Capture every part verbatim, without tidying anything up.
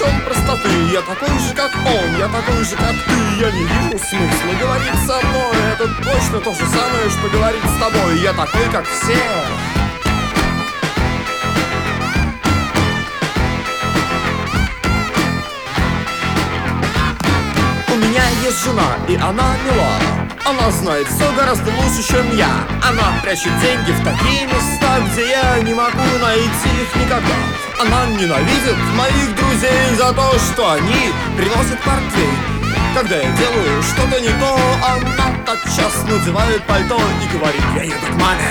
лишен простоты. Я такой же, как он, я такой же, как ты. Я не вижу смысла говорить со мной. Это точно то же самое, что говорить с тобой. Я такой, как все. У меня есть жена, и она мила. Она знает все гораздо лучше, чем я. Она прячет деньги в такие места, где я не могу найти их никогда. Она ненавидит моих друзей за то, что они приносят портвейн. Когда я делаю что-то не то, она тотчас надевает пальто и говорит: я еду к маме.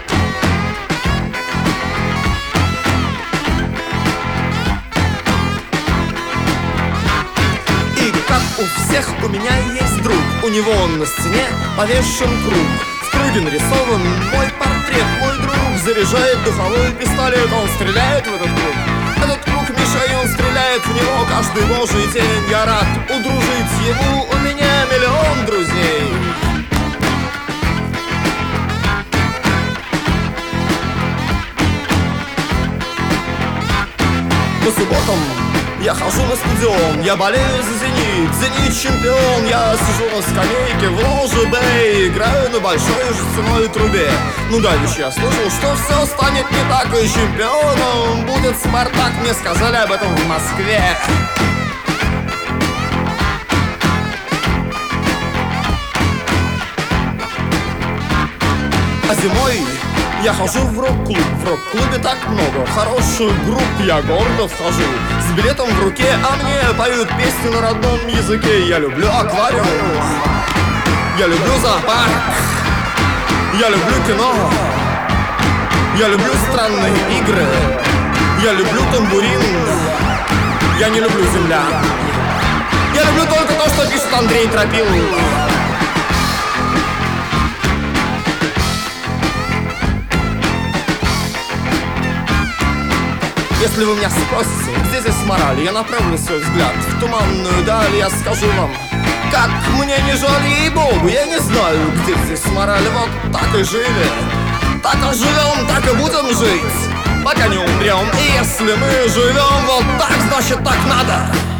У всех у меня есть друг. У него на стене повешен круг. В круге нарисован мой портрет. Мой друг заряжает духовой пистолет. Он стреляет в этот круг. Этот круг мишень, он стреляет в него каждый божий день. Я рад удружить ему. У меня миллион друзей. По субботам я хожу на стадион, я болею за «Зенит», «Зенит» чемпион. Я сижу на скамейке в ложе Б, играю на большой жестяной трубе. Ну дальше я слышал, что все станет не так, и чемпионом будет «Спартак». Мне сказали об этом в Москве. А зимой я хожу в рок-клуб. В рок-клубе так много хороших групп. Я гордо вхожу с билетом в руке, а мне поют песни на родном языке. Я люблю аквариум, я люблю зоопарк, я люблю кино, я люблю странные игры, я люблю тамбурин. Я не люблю земля. Я люблю только то, что пишет Андрей Тропил. Если вы меня спросите, где здесь мораль, я направлю свой взгляд в туманную даль. Я скажу вам, как мне не жаль, ей-богу, я не знаю, где здесь мораль. Вот так и жили, так и живем, так и будем жить, пока не умрем. И если мы живем вот так, значит так надо.